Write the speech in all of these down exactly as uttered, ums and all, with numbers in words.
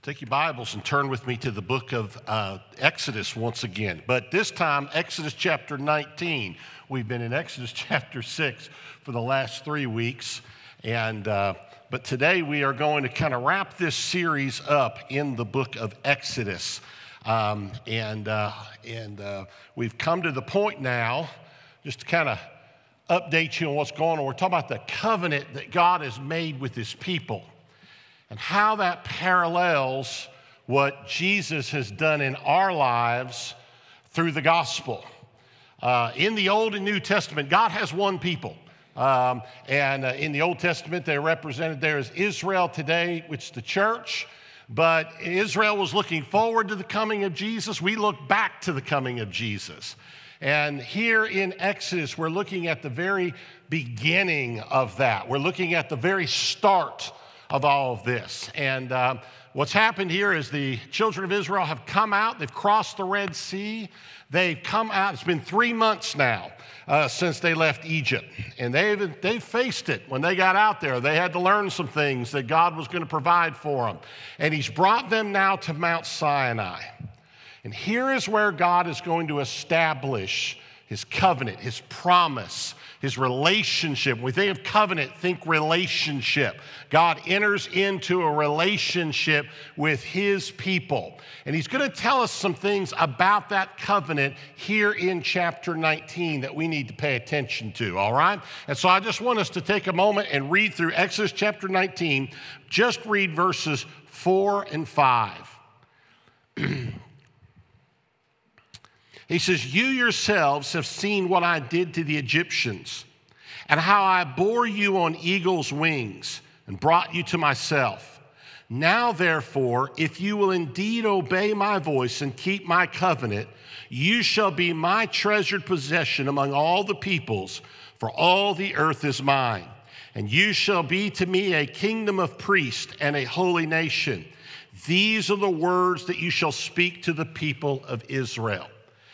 Take your Bibles and turn with me to the book of uh, Exodus once again. But this time, Exodus chapter nineteen. We've been in Exodus chapter six for the last three weeks. And uh, but today we are going to kind of wrap this series up in the book of Exodus. Um, and uh, and uh, we've come to the point now, just to kind of update you on what's going on. We're talking about the covenant that God has made with his people, and how that parallels what Jesus has done in our lives through the gospel. Uh, in the Old and New Testament, God has one people. Um, and uh, in the Old Testament, they're represented there as Israel today, which is the church. But Israel was looking forward to the coming of Jesus. We look back to the coming of Jesus. And here in Exodus, we're looking at the very beginning of that. We're looking at the very start of all of this. And uh, what's happened here is the children of Israel have come out. They've crossed the Red Sea. They've come out. It's been three months now uh, since they left Egypt. And they've, they've faced it. When they got out there, they had to learn some things that God was going to provide for them. And he's brought them now to Mount Sinai. And here is where God is going to establish his covenant, his promise, his relationship. When we think of covenant, think relationship. God enters into a relationship with his people. And he's going to tell us some things about that covenant here in chapter nineteen that we need to pay attention to, all right? And so I just want us to take a moment and read through Exodus chapter nineteen. Just read verses four and five. He says, "You yourselves have seen what I did to the Egyptians, and how I bore you on eagle's wings and brought you to myself. Now, therefore, if you will indeed obey my voice and keep my covenant, you shall be my treasured possession among all the peoples, for all the earth is mine. And you shall be to me a kingdom of priests and a holy nation. These are the words that you shall speak to the people of Israel."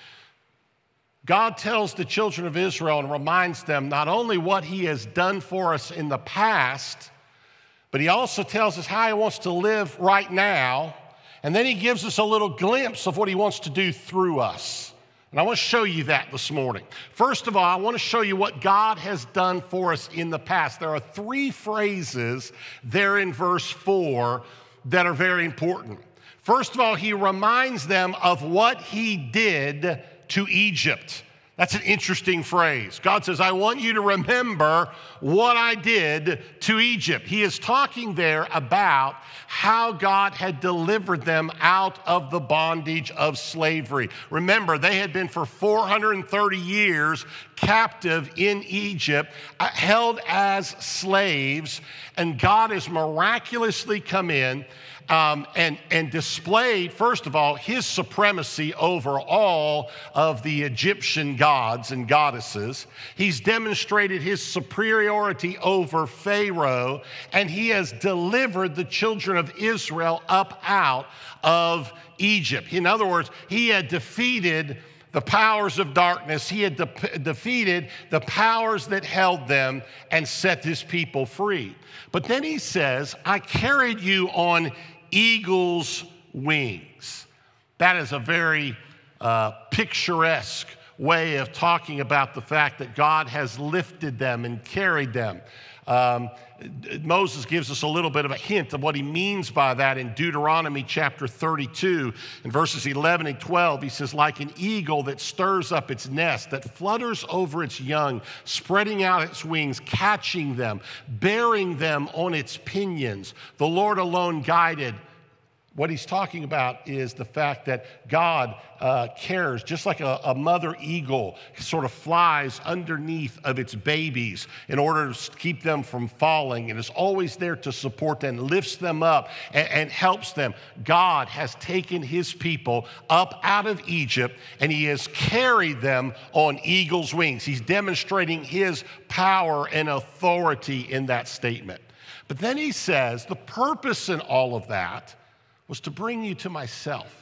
God tells the children of Israel and reminds them not only what he has done for us in the past, but he also tells us how he wants to live right now. And then he gives us a little glimpse of what he wants to do through us. And I want to show you that this morning. First of all, I want to show you what God has done for us in the past. There are three phrases there in verse four that are very important. First of all, he reminds them of what he did to Egypt. That's an interesting phrase. God says, I want you to remember what I did to Egypt. He is talking there about how God had delivered them out of the bondage of slavery. Remember, they had been for four hundred thirty years captive in Egypt, held as slaves, and God has miraculously come in Um, and, and displayed, first of all, his supremacy over all of the Egyptian gods and goddesses. He's demonstrated his superiority over Pharaoh, and he has delivered the children of Israel up out of Egypt. In other words, he had defeated the powers of darkness. He had de- defeated the powers that held them and set his people free. But then he says, I carried you on eagle's wings. That is a very uh, picturesque way of talking about the fact that God has lifted them and carried them. Um, Moses gives us a little bit of a hint of what he means by that in Deuteronomy chapter thirty-two. In verses eleven and twelve, he says, like an eagle that stirs up its nest, that flutters over its young, spreading out its wings, catching them, bearing them on its pinions. The Lord alone guided. What he's talking about is the fact that God uh, cares, just like a, a mother eagle sort of flies underneath of its babies in order to keep them from falling, and is always there to support them, lifts them up, and, and helps them. God has taken his people up out of Egypt, and he has carried them on eagle's wings. He's demonstrating his power and authority in that statement. But then he says the purpose in all of that was to bring you to myself.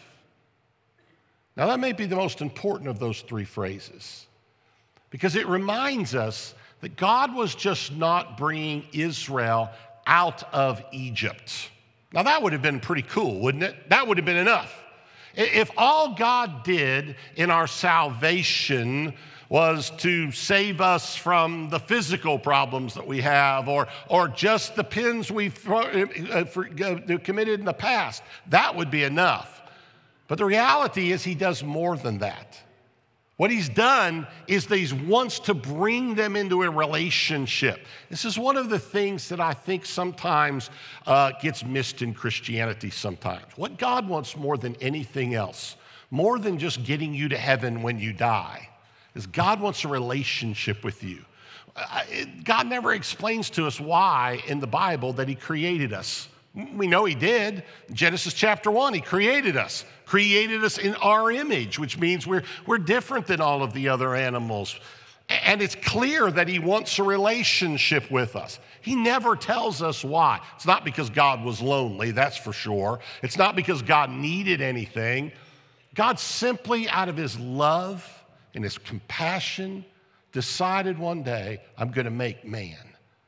Now, that may be the most important of those three phrases, because it reminds us that God was just not bringing Israel out of Egypt. Now, that would have been pretty cool, wouldn't it? That would have been enough. If all God did in our salvation was to save us from the physical problems that we have, or, or just the sins we've committed in the past, that would be enough. But the reality is he does more than that. What he's done is that he wants to bring them into a relationship. This is one of the things that I think sometimes uh, gets missed in Christianity sometimes. What God wants more than anything else, more than just getting you to heaven when you die, is God wants a relationship with you. Uh, it, God never explains to us why in the Bible that he created us. We know he did. Genesis chapter one, he created us. Created us in our image, which means we're, we're different than all of the other animals. And it's clear that he wants a relationship with us. He never tells us why. It's not because God was lonely, that's for sure. It's not because God needed anything. God simply, out of his love and his compassion, decided one day, I'm going to make man.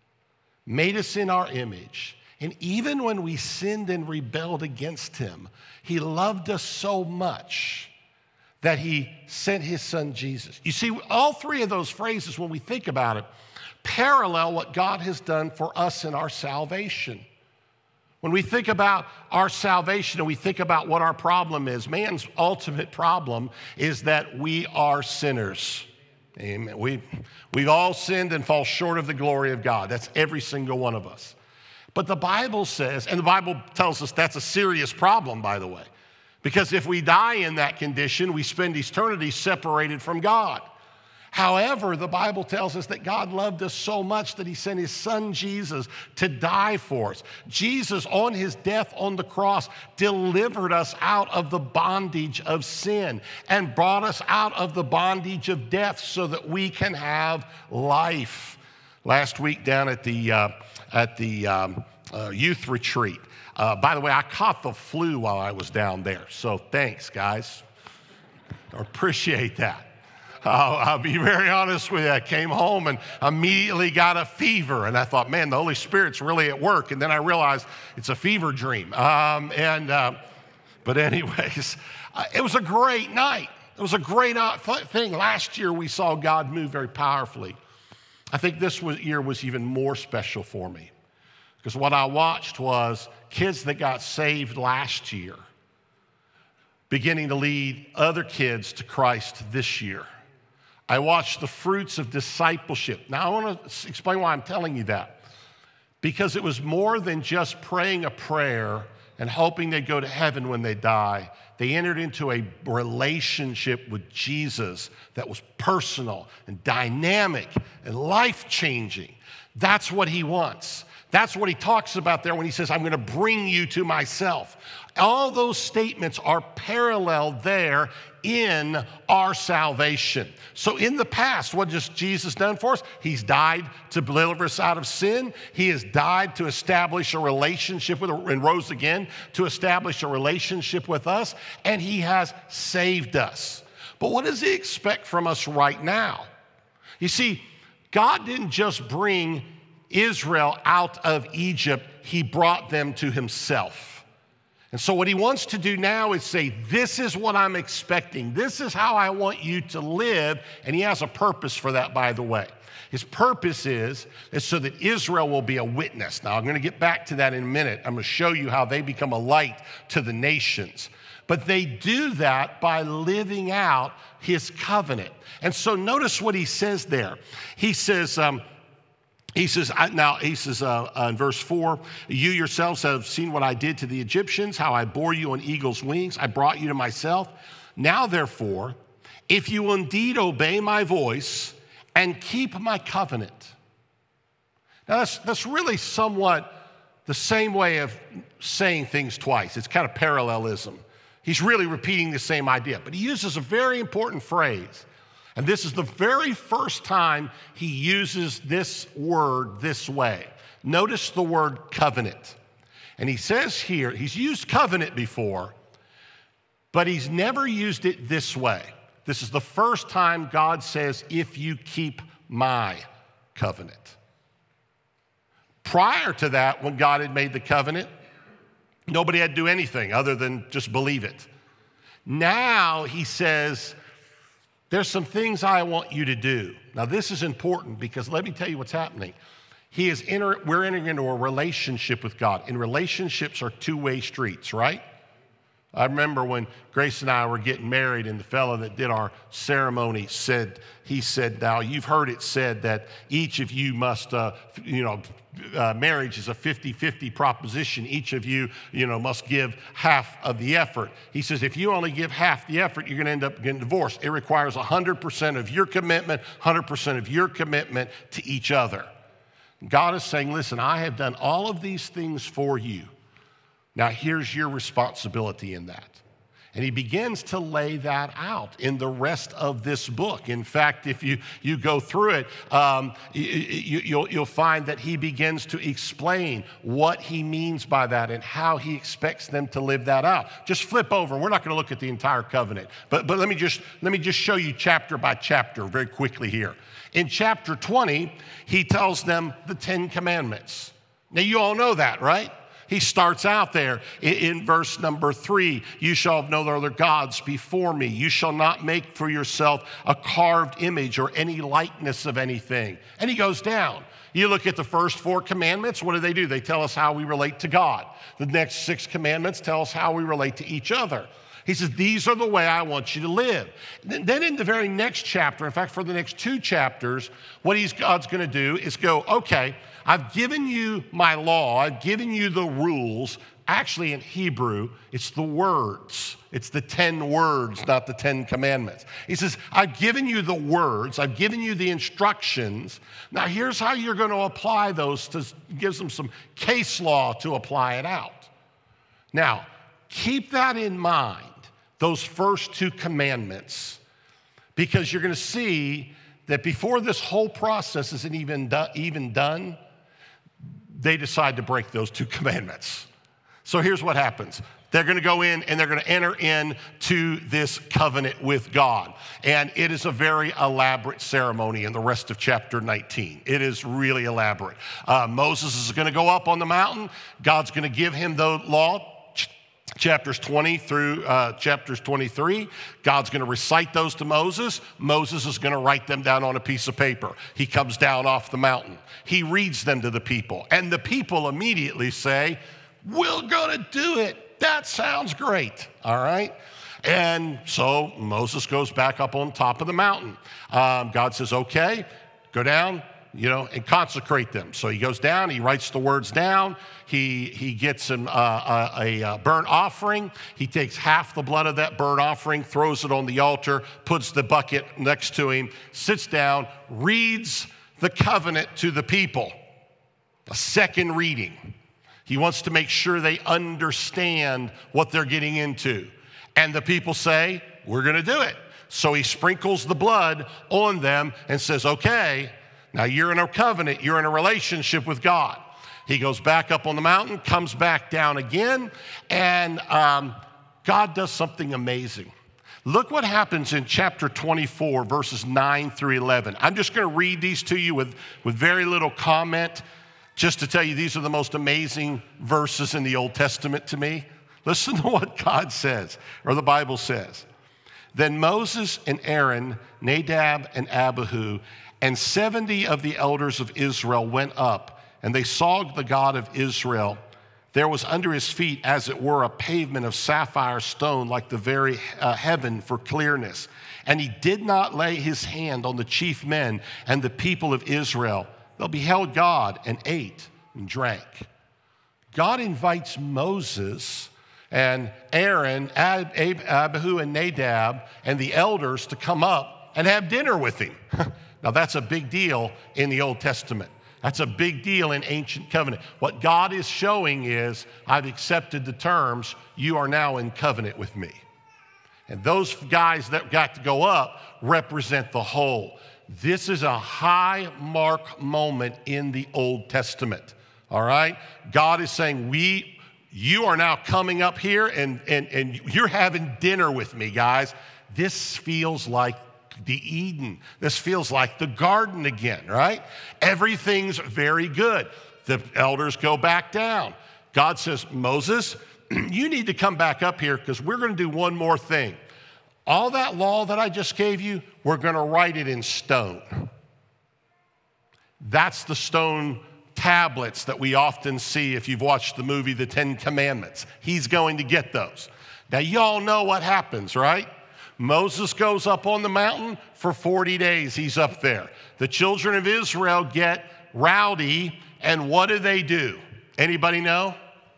Made us in our image. And even when we sinned and rebelled against him, he loved us so much that he sent his son Jesus. You see, all three of those phrases, when we think about it, parallel what God has done for us in our salvation. When we think about our salvation and we think about what our problem is, man's ultimate problem is that we are sinners. Amen. We, we've all sinned and fall short of the glory of God. That's every single one of us. But the Bible says, and the Bible tells us that's a serious problem, by the way, because if we die in that condition, we spend eternity separated from God. However, the Bible tells us that God loved us so much that he sent his son Jesus to die for us. Jesus, on his death on the cross, delivered us out of the bondage of sin and brought us out of the bondage of death so that we can have life. Last week down at the uh, at the um, uh, youth retreat. Uh, by the way, I caught the flu while I was down there, so thanks, guys. I appreciate that. Uh, I'll be very honest with you. I came home and immediately got a fever, and I thought, man, the Holy Spirit's really at work, and then I realized it's a fever dream. Um, and uh, But anyways, uh, it was a great night. It was a great thing. Last year, we saw God move very powerfully. I think this year was even more special for me because what I watched was kids that got saved last year beginning to lead other kids to Christ this year. I watched the fruits of discipleship. Now, I want to explain why I'm telling you that. Because it was more than just praying a prayer and hoping they'd go to heaven when they die. They entered into a relationship with Jesus that was personal and dynamic and life-changing. That's what he wants. That's what he talks about there when he says, I'm going to bring you to myself. All those statements are parallel there in our salvation. So in the past, what has Jesus done for us? He's died to deliver us out of sin. He has died to establish a relationship with, and rose again to establish a relationship with us, and he has saved us. But what does he expect from us right now? You see, God didn't just bring Israel out of Egypt, he brought them to himself. And so what he wants to do now is say, this is what I'm expecting. This is how I want you to live. And he has a purpose for that, by the way. His purpose is, is so that Israel will be a witness. Now, I'm going to get back to that in a minute. I'm going to show you how they become a light to the nations. But they do that by living out his covenant. And so notice what he says there. He says, um, He says, now, he says uh, uh, in verse four, you yourselves have seen what I did to the Egyptians, how I bore you on eagle's wings. I brought you to myself. Now, therefore, if you will indeed obey my voice and keep my covenant. Now, that's, that's really somewhat the same way of saying things twice. It's kind of parallelism. He's really repeating the same idea, but he uses a very important phrase. And this is the very first time he uses this word this way. Notice the word covenant. And he says here, he's used covenant before, but he's never used it this way. This is the first time God says, if you keep my covenant. Prior to that, when God had made the covenant, Nobody had to do anything other than just believe it. Now he says, there's some things I want you to do. Now this is important because let me tell you what's happening. He is enter, we're entering into a relationship with God. And relationships are two-way streets, right? I remember when Grace and I were getting married and the fellow that did our ceremony said, he said, now you've heard it said that each of you must, uh, you know, uh, marriage is a fifty-fifty proposition. Each of you, you know, must give half of the effort. He says, if you only give half the effort, you're going to end up getting divorced. It requires one hundred percent of your commitment, one hundred percent of your commitment to each other. God is saying, listen, I have done all of these things for you. Now, here's your responsibility in that. And he begins to lay that out in the rest of this book. In fact, if you, you go through it, um, you, you, you'll, you'll find that he begins to explain what he means by that and how he expects them to live that out. Just flip over. We're not going to look at the entire covenant, but, but let me just, let me just show you chapter by chapter very quickly here. In chapter twenty, he tells them the Ten Commandments. Now, you all know that, right? He starts out there in, in verse number three. You shall have no other gods before me. You shall not make for yourself a carved image or any likeness of anything. And he goes down. You look at the first four commandments. What do they do? They tell us how we relate to God. The next six commandments tell us how we relate to each other. He says, these are the way I want you to live. Then in the very next chapter, in fact, for the next two chapters, what he's, God's going to do is go, okay, I've given you my law. I've given you the rules. Actually, in Hebrew, it's the words. It's the ten words, not the Ten Commandments. He says, I've given you the words. I've given you the instructions. Now, here's how you're going to apply those. To gives them some case law to apply it out. Now, keep that in mind, those first two commandments, because you're going to see that before this whole process isn't even, do, even done, they decide to break those two commandments. So here's what happens. They're going to go in and they're going to enter into this covenant with God. And it is a very elaborate ceremony in the rest of chapter nineteen. It is really elaborate. Uh, Moses is going to go up on the mountain. God's going to give him the law. Chapters twenty through uh, chapters twenty-three, God's going to recite those to Moses. Moses is going to write them down on a piece of paper. He comes down off the mountain. He reads them to the people. And the people immediately say, we're going to do it. That sounds great. All right. And so Moses goes back up on top of the mountain. Um, God says, okay, go down, you know, and consecrate them. So he goes down, he writes the words down. He, he gets him uh, a, a burnt offering. He takes half the blood of that burnt offering, throws it on the altar, puts the bucket next to him, sits down, reads the covenant to the people. A second reading. He wants to make sure they understand what they're getting into. And the people say, we're going to do it. So he sprinkles the blood on them and says, okay, now you're in a covenant, you're in a relationship with God. He goes back up on the mountain, comes back down again, and um, God does something amazing. Look what happens in chapter twenty-four, verses nine through eleven. I'm just going to read these to you with, with very little comment, just to tell you these are the most amazing verses in the Old Testament to me. Listen to what God says, or the Bible says. Then Moses and Aaron, Nadab and Abihu, and seventy of the elders of Israel went up, and they saw the God of Israel. There was under his feet, as it were, a pavement of sapphire stone, like the very uh, heaven for clearness. And he did not lay his hand on the chief men and the people of Israel. They beheld God and ate and drank. God invites Moses and Aaron, Ab- Ab- Abihu and Nadab, and the elders to come up and have dinner with him. Now, that's a big deal in the Old Testament. That's a big deal in ancient covenant. What God is showing is, I've accepted the terms. You are now in covenant with me. And those guys that got to go up represent the whole. This is a high mark moment in the Old Testament. All right? God is saying, we, you are now coming up here and, and, and you're having dinner with me, guys. This feels like the Eden. This feels like the garden again, right? Everything's very good. The elders go back down. God says, Moses, you need to come back up here because we're going to do one more thing. All that law that I just gave you, we're going to write it in stone. That's the stone tablets that we often see if you've watched the movie The Ten Commandments. He's going to get those. Now, y'all know what happens, right? Moses goes up on the mountain for forty days. He's up there. The children of Israel get rowdy, and what do they do? Anybody know?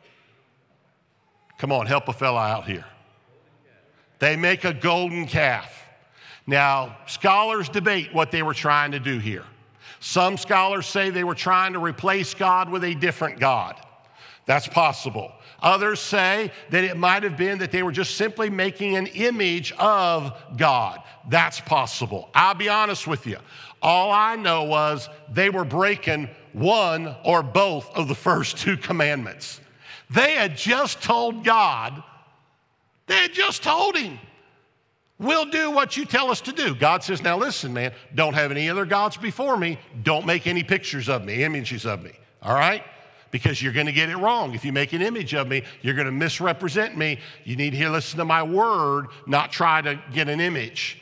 Come on, help a fella out here. They make a golden calf. Now, scholars debate what they were trying to do here. Some scholars say they were trying to replace God with a different God. That's possible. Others say that it might have been that they were just simply making an image of God. That's possible. I'll be honest with you. All I know was they were breaking one or both of the first two commandments. They had just told God, they had just told him, we'll do what you tell us to do. God says, now listen, man, don't have any other gods before me. Don't make any pictures of me, images of me, all right? Because you're going to get it wrong. If you make an image of me, you're going to misrepresent me. You need to listen to my word, not try to get an image.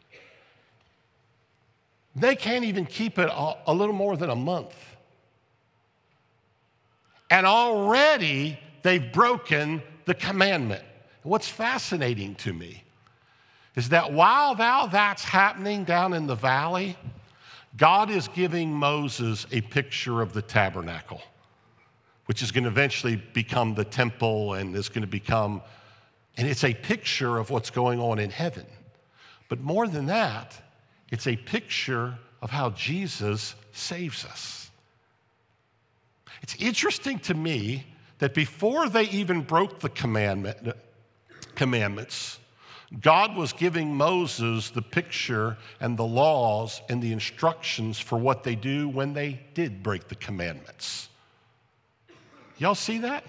They can't even keep it a, a little more than a month. And already they've broken the commandment. What's fascinating to me is that while thou that's happening down in the valley, God is giving Moses a picture of the tabernacle, which is going to eventually become the temple and is going to become, and it's a picture of what's going on in heaven. But more than that, it's a picture of how Jesus saves us. It's interesting to me that before they even broke the commandment, commandments, God was giving Moses the picture and the laws and the instructions for what they do when they did break the commandments. Y'all see that?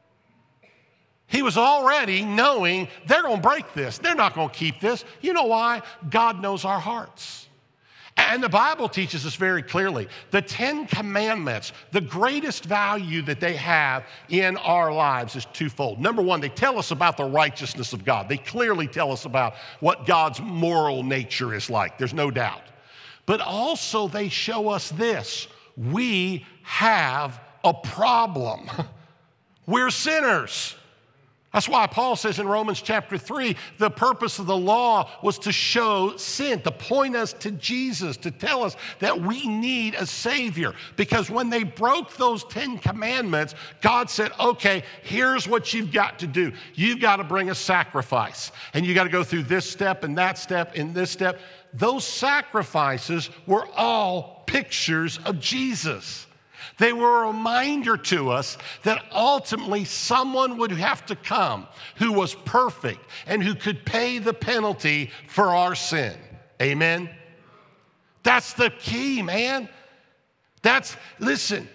He was already knowing they're going to break this. They're not going to keep this. You know why? God knows our hearts. And the Bible teaches us very clearly, the Ten Commandments, the greatest value that they have in our lives is twofold. Number one, they tell us about the righteousness of God. They clearly tell us about what God's moral nature is like. There's no doubt. But also they show us this. We have a problem. We're sinners. That's why Paul says in Romans chapter three, the purpose of the law was to show sin, to point us to Jesus, to tell us that we need a Savior. Because when they broke those Ten Commandments, God said, okay, here's what you've got to do. You've got to bring a sacrifice. And you got to go through this step and that step and this step. Those sacrifices were all pictures of Jesus. They were a reminder to us that ultimately someone would have to come who was perfect and who could pay the penalty for our sin. Amen? That's the key, man. That's, listen,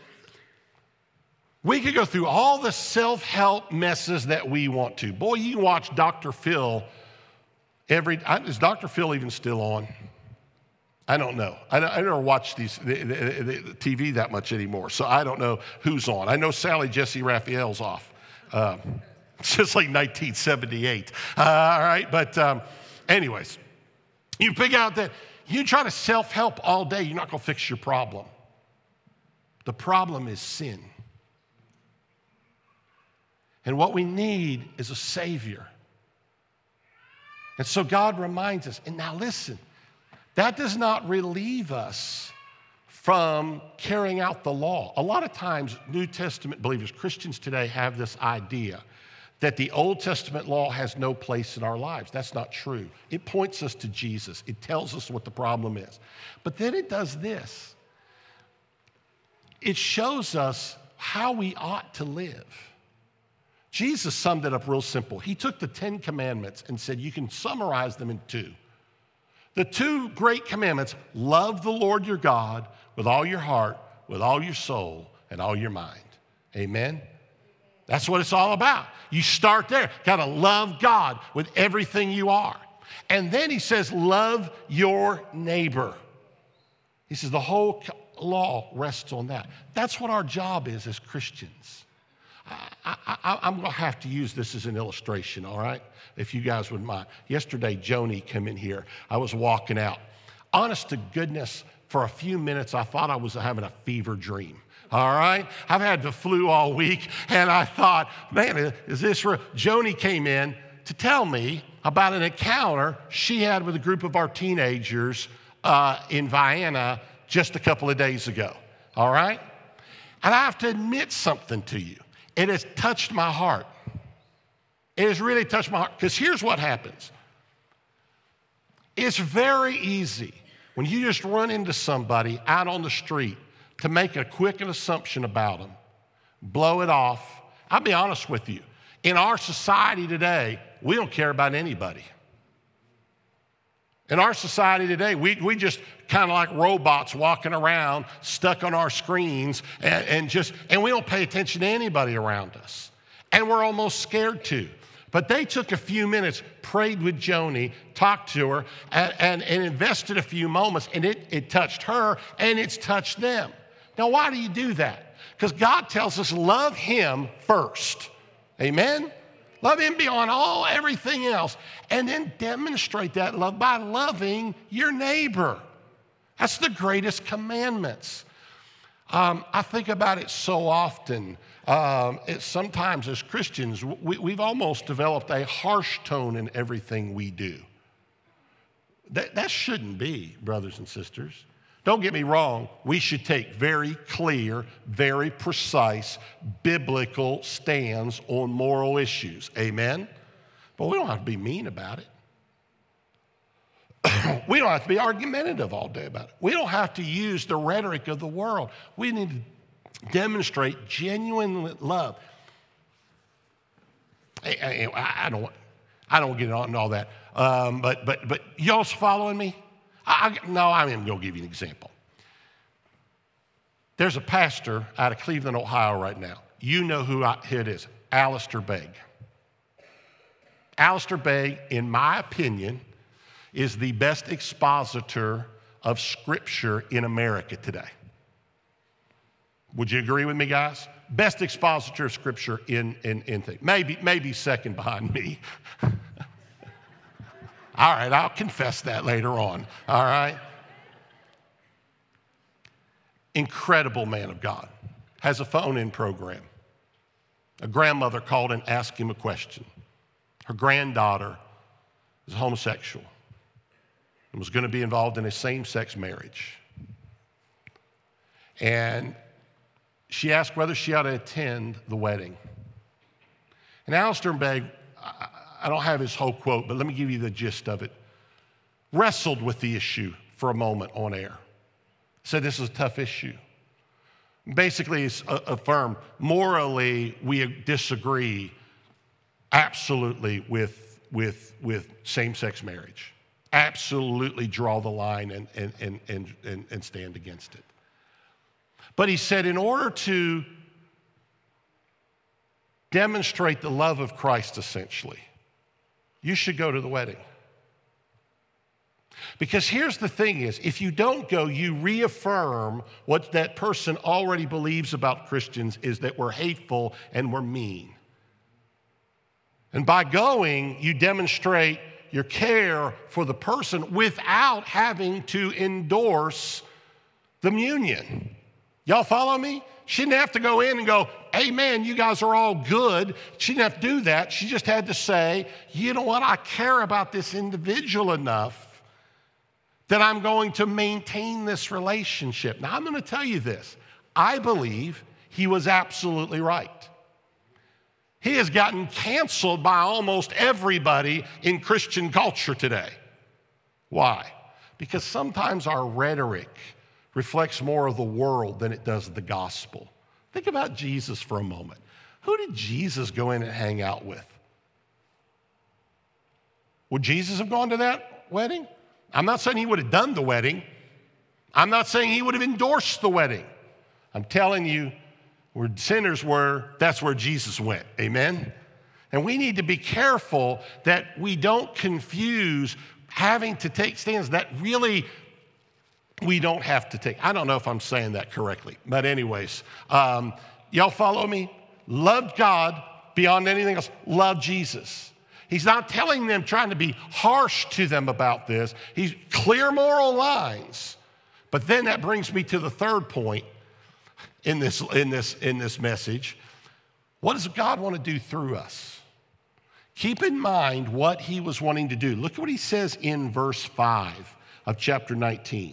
we could go through all the self-help messes that we want to. Boy, you can watch Doctor Phil every, is Doctor Phil even still on? I don't know. I don't, I don't watch these the, the, the T V that much anymore, so I don't know who's on. I know Sally Jesse Raphael's off. Um, it's just like nineteen seventy-eight. Uh, all right, but um, anyways, you figure out that you try to self-help all day, you're not going to fix your problem. The problem is sin. And what we need is a Savior. And so God reminds us, and now listen, that does not relieve us from carrying out the law. A lot of times, New Testament believers, Christians today, have this idea that the Old Testament law has no place in our lives. That's not true. It points us to Jesus. It tells us what the problem is. But then it does this. It shows us how we ought to live. Jesus summed it up real simple. He took the Ten Commandments and said, you can summarize them in two. The two great commandments, love the Lord your God with all your heart, with all your soul, and all your mind. Amen? That's what it's all about. You start there. Got to love God with everything you are. And then he says, love your neighbor. He says the whole law rests on that. That's what our job is as Christians. I, I, I'm going to have to use this as an illustration, all right? If you guys would mind. Yesterday, Joni came in here. I was walking out. Honest to goodness, for a few minutes, I thought I was having a fever dream. All right? I've had the flu all week, and I thought, man, is this real? Joni came in to tell me about an encounter she had with a group of our teenagers uh, in Vienna just a couple of days ago. All right? And I have to admit something to you. It has touched my heart. It has really touched my heart. Because here's what happens. It's very easy when you just run into somebody out on the street to make a quick assumption about them, blow it off. I'll be honest with you. In our society today, we don't care about anybody. In our society today, we, we just kind of like robots walking around, stuck on our screens, and, and just, and we don't pay attention to anybody around us. And we're almost scared to. But they took a few minutes, prayed with Joni, talked to her, and, and, and invested a few moments, and it, it touched her, and it's touched them. Now, why do you do that? Because God tells us love Him first. Amen? Love Him beyond all, everything else. And then demonstrate that love by loving your neighbor. That's the greatest commandments. Um, I think about it so often. Um, it, sometimes as Christians, we, we've almost developed a harsh tone in everything we do. That, that shouldn't be, brothers and sisters. Don't get me wrong, we should take very clear, very precise, biblical stands on moral issues. Amen? But we don't have to be mean about it. We don't have to be argumentative all day about it. We don't have to use the rhetoric of the world. We need to demonstrate genuine love. I, I, I don't, I don't get into all that. Um, but but but y'all following me? I, I, no, I am going to give you an example. There's a pastor out of Cleveland, Ohio right now. You know who, I, who it is, Alistair Begg. Alistair Begg, in my opinion, is the best expositor of Scripture in America today. Would you agree with me, guys? Best expositor of Scripture in, in, in things. Maybe, maybe second behind me. All right, I'll confess that later on, all right? Incredible man of God. Has a phone-in program. A grandmother called and asked him a question. Her granddaughter is homosexual and was going to be involved in a same-sex marriage. And she asked whether she ought to attend the wedding. And Alistair Begg, I don't have his whole quote, but let me give you the gist of it. Wrestled with the issue for a moment on air. Said this is a tough issue. Basically, it's affirmed morally we disagree absolutely with, with, with same-sex marriage. Absolutely draw the line and, and, and, and, and, and stand against it. But he said in order to demonstrate the love of Christ, essentially, you should go to the wedding. Because here's the thing is, if you don't go, you reaffirm what that person already believes about Christians is that we're hateful and we're mean. And by going, you demonstrate your care for the person without having to endorse the union. Y'all follow me? She didn't have to go in and go, hey, man, you guys are all good. She didn't have to do that. She just had to say, you know what? I care about this individual enough that I'm going to maintain this relationship. Now, I'm going to tell you this. I believe he was absolutely right. He has gotten canceled by almost everybody in Christian culture today. Why? Because sometimes our rhetoric reflects more of the world than it does the gospel. Think about Jesus for a moment. Who did Jesus go in and hang out with? Would Jesus have gone to that wedding? I'm not saying he would have done the wedding. I'm not saying he would have endorsed the wedding. I'm telling you, where sinners were, that's where Jesus went. Amen? And we need to be careful that we don't confuse having to take stands that really we don't have to take. I don't know if I'm saying that correctly, but anyways, um, y'all follow me? loved God beyond anything else, loved Jesus. He's not telling them, trying to be harsh to them about this. He's clear moral lines. But then that brings me to the third point in this, in this, in this message. What does God want to do through us? Keep in mind what he was wanting to do. Look at what he says in verse five of chapter nineteen.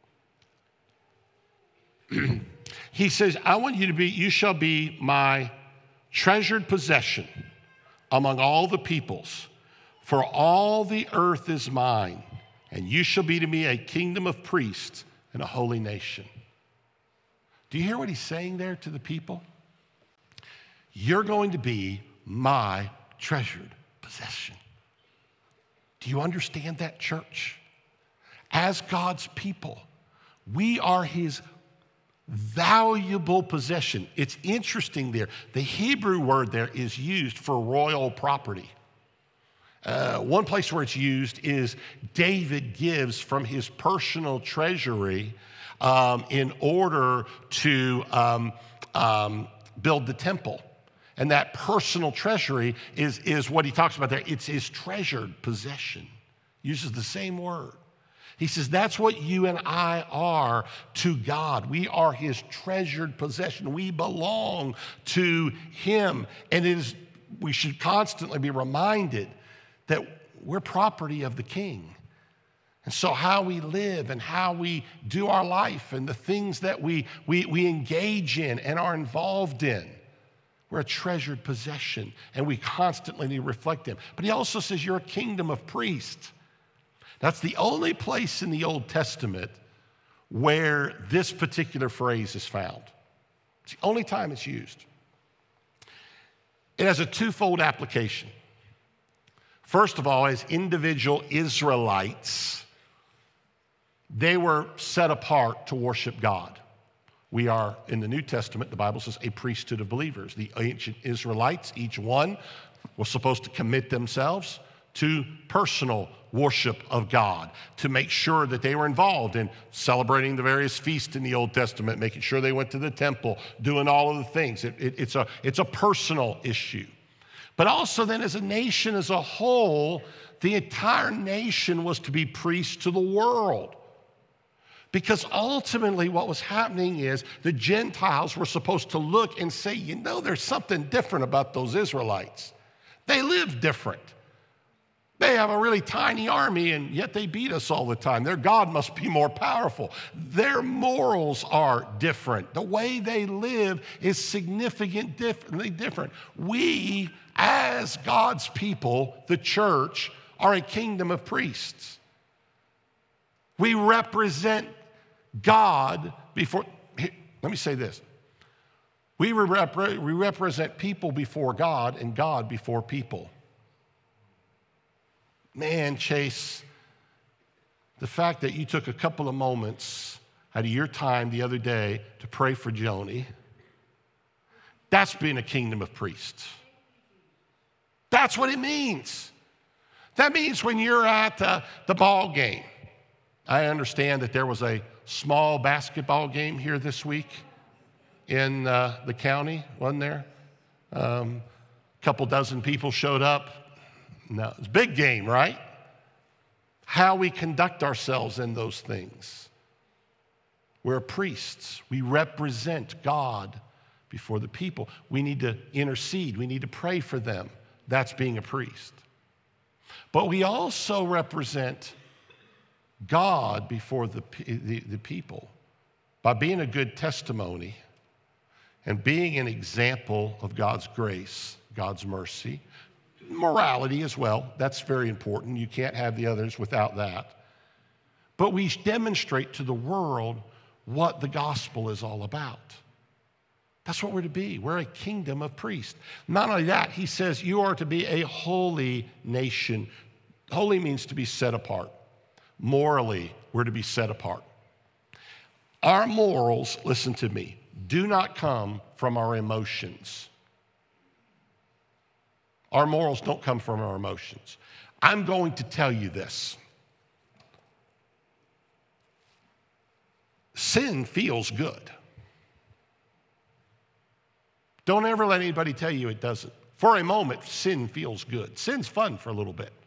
He says, I want you to be, you shall be my treasured possession among all the peoples, for all the earth is mine, and you shall be to me a kingdom of priests and a holy nation. Do you hear what he's saying there to the people? You're going to be my treasured possession. Do you understand that, church? As God's people, we are his valuable possession. It's interesting there. The Hebrew word there is used for royal property. Uh, one place where it's used is David gives from his personal treasury um, in order to um, um, build the temple. And that personal treasury is, is what he talks about there. It's his treasured possession. Uses the same word. He says, that's what you and I are to God. We are his treasured possession. We belong to him. And it is, we should constantly be reminded that we're property of the King. And so how we live and how we do our life and the things that we, we, we engage in and are involved in, we're a treasured possession, and we constantly need to reflect him. But he also says you're a kingdom of priests. That's the only place in the Old Testament where this particular phrase is found. It's the only time it's used. It has a twofold application. First of all, as individual Israelites, they were set apart to worship God. We are, in the New Testament, the Bible says, a priesthood of believers. The ancient Israelites, each one, was supposed to commit themselves to personal worship of God, to make sure that they were involved in celebrating the various feasts in the Old Testament, making sure they went to the temple, doing all of the things. It, it, it's, a, it's a personal issue. But also then as a nation as a whole, the entire nation was to be priests to the world. Because ultimately what was happening is the Gentiles were supposed to look and say, you know, there's something different about those Israelites. They live different. They have a really tiny army, and yet they beat us all the time. Their God must be more powerful. Their morals are different. The way they live is significantly different. We, as God's people, the church, are a kingdom of priests. We represent God before, let me say this. We, rep- we represent people before God and God before people. Man, Chase, the fact that you took a couple of moments out of your time the other day to pray for Joni, that's being a kingdom of priests. That's what it means. That means when you're at uh, the ball game. I understand that there was a small basketball game here this week in uh, the county, wasn't there? A um, couple dozen people showed up. No, it's a big game, right? How we conduct ourselves in those things. We're priests. We represent God before the people. We need to intercede. We need to pray for them. That's being a priest. But we also represent God before the, the, the people by being a good testimony and being an example of God's grace, God's mercy, morality as well. That's very important. You can't have the others without that. But we demonstrate to the world what the gospel is all about. That's what we're to be. We're a kingdom of priests. Not only that, he says you are to be a holy nation. Holy means to be set apart. Morally, we're to be set apart. Our morals, listen to me, do not come from our emotions. Our morals don't come from our emotions. I'm going to tell you this. Sin feels good. Don't ever let anybody tell you it doesn't. For a moment, sin feels good. Sin's fun for a little bit.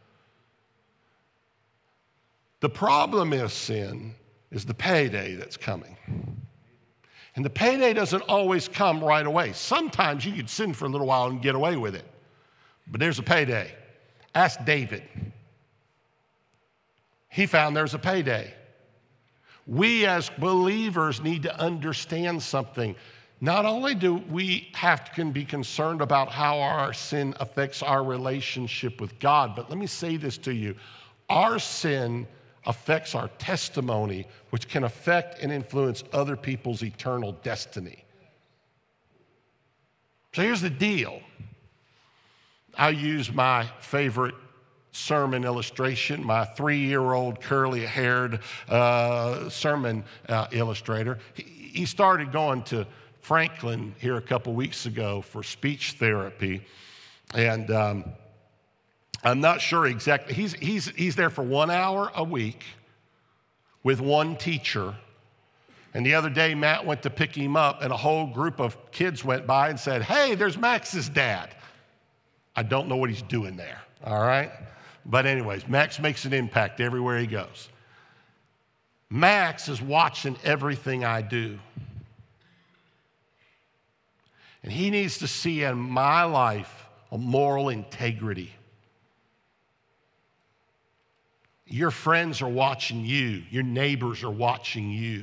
The problem is sin is the payday that's coming. And the payday doesn't always come right away. Sometimes you could sin for a little while and get away with it. But there's a payday. Ask David. He found there's a payday. We as believers need to understand something. Not only do we have to be concerned about how our sin affects our relationship with God, but let me say this to you. Our sin affects our testimony, which can affect and influence other people's eternal destiny. So here's the deal. I use my favorite sermon illustration, my three-year-old curly-haired uh, sermon uh, illustrator. He, he started going to Franklin here a couple weeks ago for speech therapy, and um, I'm not sure exactly. He's, he's, he's there for one hour a week with one teacher. And the other day, Matt went to pick him up, and a whole group of kids went by and said, "Hey, there's Max's dad." I don't know what he's doing there, all right? But anyways, Max makes an impact everywhere he goes. Max is watching everything I do. And he needs to see in my life a moral integrity. Your friends are watching you. Your neighbors are watching you.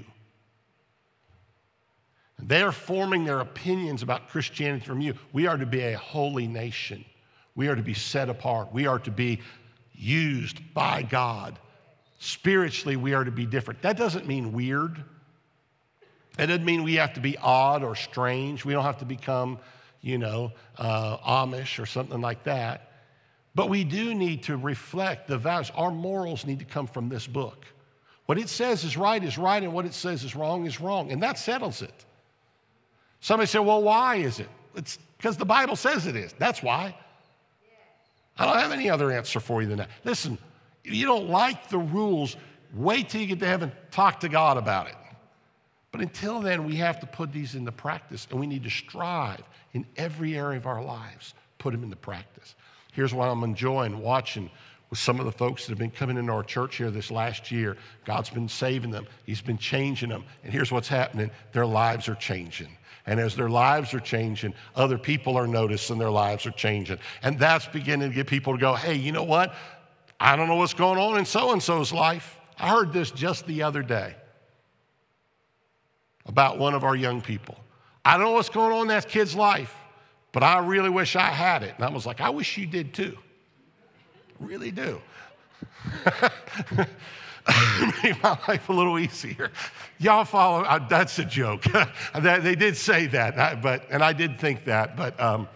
They're forming their opinions about Christianity from you. We are to be a holy nation. We are to be set apart. We are to be used by God. Spiritually, we are to be different. That doesn't mean weird. That doesn't mean we have to be odd or strange. We don't have to become, you know, uh, Amish or something like that. But we do need to reflect the values. Our morals need to come from this book. What it says is right is right, and what it says is wrong is wrong, and that settles it. Somebody said, "Well, why is it?" It's because the Bible says it is. That's why. I don't have any other answer for you than that. Listen, if you don't like the rules, wait till you get to heaven, talk to God about it. But until then, we have to put these into practice, and we need to strive in every area of our lives, put them into practice. Here's what I'm enjoying watching with some of the folks that have been coming into our church here this last year. God's been saving them. He's been changing them. And here's what's happening. Their lives are changing. And as their lives are changing, other people are noticing their lives are changing. And that's beginning to get people to go, "Hey, you know what? I don't know what's going on in so-and-so's life. I heard this just the other day about one of our young people. I don't know what's going on in that kid's life, but I really wish I had it." And I was like, "I wish you did too. Really do." Made my life a little easier. Y'all follow, uh, that's a joke. They did say that, but and I did think that, but um,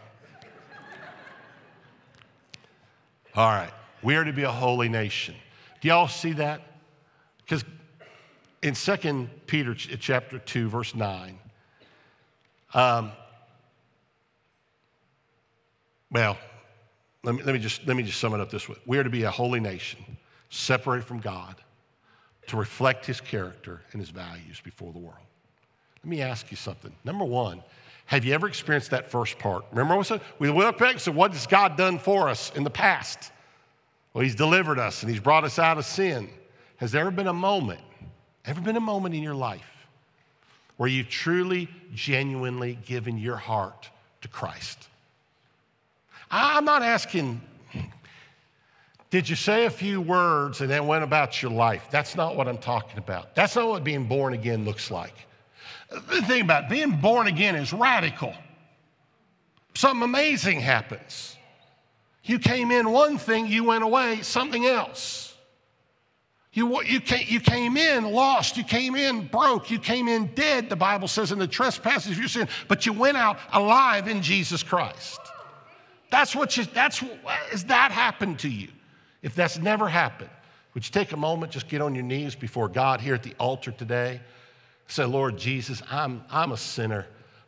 all right. We are to be a holy nation. Do y'all see that? Because in Second Peter chapter two, verse nine, um, well, let me, let me just let me just sum it up this way. We are to be a holy nation, separated from God, to reflect his character and his values before the world. Let me ask you something. Number one, have you ever experienced that first part? Remember what I said? We look back and say, what has God done for us in the past? Well, he's delivered us and he's brought us out of sin. Has there ever been a moment, ever been a moment in your life where you've truly, genuinely given your heart to Christ? I'm not asking, did you say a few words and then went about your life? That's not what I'm talking about. That's not what being born again looks like. The thing about it, being born again is radical. Something amazing happens. You came in one thing, you went away something else. You, you, came, you came in lost, you came in broke, you came in dead, the Bible says, in the trespasses of your sin, but you went out alive in Jesus Christ. That's what you, that's, has that happened to you? If that's never happened, would you take a moment, just get on your knees before God here at the altar today? Say, Lord Jesus, I'm, I'm a sinner.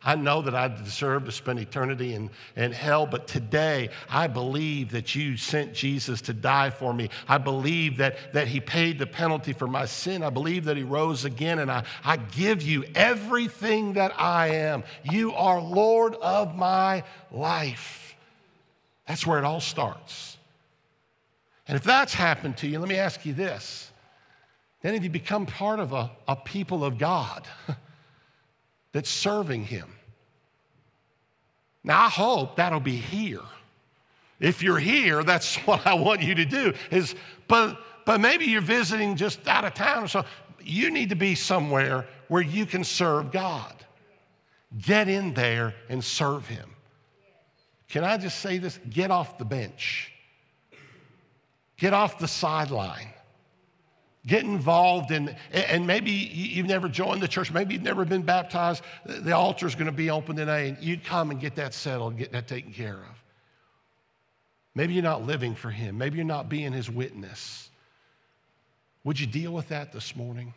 I know that I deserve to spend eternity in, in hell, but today I believe that you sent Jesus to die for me. I believe that, that he paid the penalty for my sin. I believe that he rose again, and I, I give you everything that I am. You are Lord of my life. That's where it all starts. And if that's happened to you, let me ask you this. Then have you become part of a, a people of God that's serving him? Now, I hope that'll be here. If you're here, that's what I want you to do. Is, but, but maybe you're visiting just out of town or so. You need to be somewhere where you can serve God. Get in there and serve him. Can I just say this? Get off the bench. Get off the sideline. Get involved in, and maybe you've never joined the church. Maybe you've never been baptized. The altar's going to be open today, and you come and get that settled, get that taken care of. Maybe you're not living for him. Maybe you're not being his witness. Would you deal with that this morning?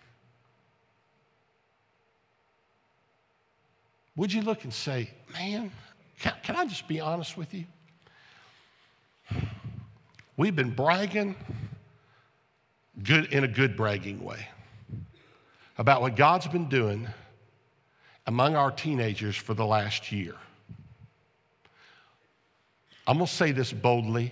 Would you look and say, man, can, can I just be honest with you? We've been bragging good in a good bragging way about what God's been doing among our teenagers for the last year. I'm going to say this boldly.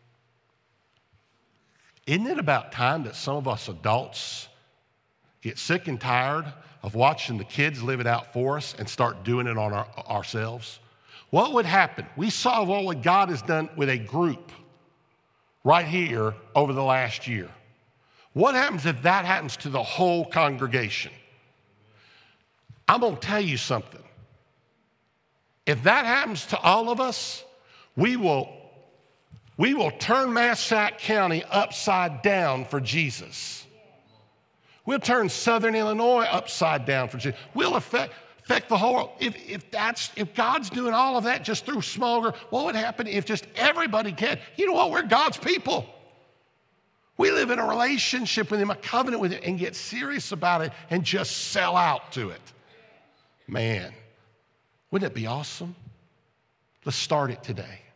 Isn't it about time that some of us adults get sick and tired of watching the kids live it out for us and start doing it on our, ourselves? What would happen? We saw what God has done with a group right here over the last year. What happens if that happens to the whole congregation? I'm going to tell you something. If that happens to all of us, we will, we will turn Massac County upside down for Jesus. We'll turn Southern Illinois upside down for Jesus. We'll affect, affect the whole world. If, if, that's, if God's doing all of that just through small groups, what would happen if just everybody can? You know what? We're God's people. We live in a relationship with him, a covenant with him, and get serious about it and just sell out to it. Man, wouldn't it be awesome? Let's start it today.